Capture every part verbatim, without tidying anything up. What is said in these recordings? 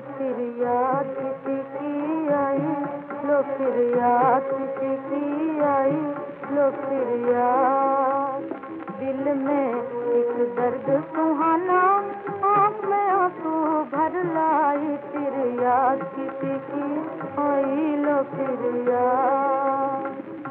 फिर याद किसी की आई, लो फिर याद किसी की आई, लो फिर याद। दिल में एक दर्द सुहाना, आँख में आंसू भर लाई, फिर याद किसी की आई, लो फिर याद।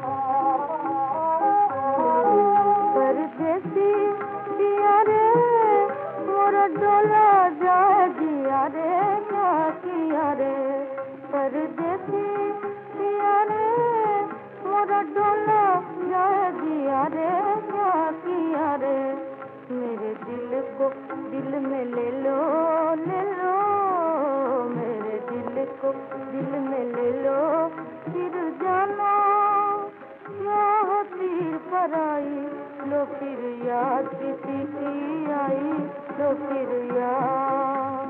परदेसी पिया रे मोरा डोला जाए जिया रे, क्या किया रे। परदेसी पिया रे मोरा डोला जाए जिया रे, क्या किया रे। मेरे दिल को दिल में ले लो, ले लो, मेरे दिल को दिल में ले लो, फिर जाना क्या तीर पर आई, लो फिर याद किसी की आई, लो फिर याद।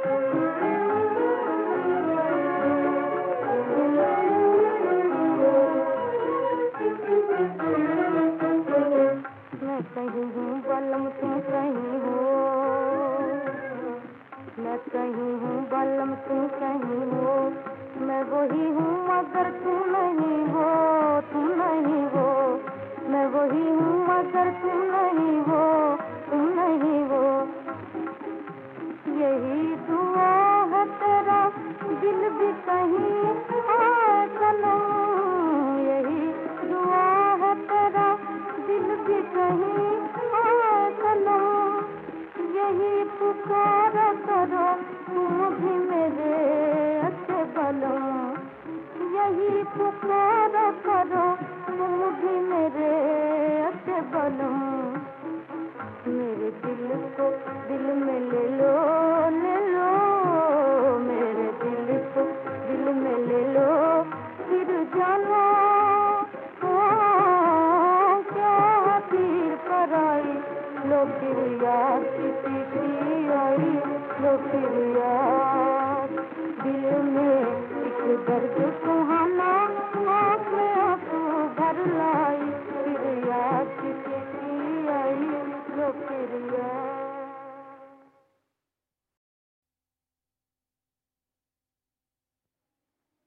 मैं कहीं हूँ बलम तुम कहीं हो, मैं कहीं हूँ बलम तुम कहीं हो, मैं वही हूँ मगर तुम नहीं हो, तुम नहीं हो। मैं वही हूँ मगर तुम नहीं हो, तुम नहीं हो। यही दुआ है तेरा दिल भी कहीं आए सनम, यही दुआ है तेरा दिल भी कहीं आए सनम। यही पुकारा करो तुम भी मेरे अच्छे बलम, यही पुकारा करो तुम भी मेरे अच्छे बलम। मेरे दिल को दिल में ले लो, ले लो, मेरे दिल को दिल में ले लो, फिर जाना क्या तीर पर आई, लो फिर याद किसी की आई, लो फिर याद।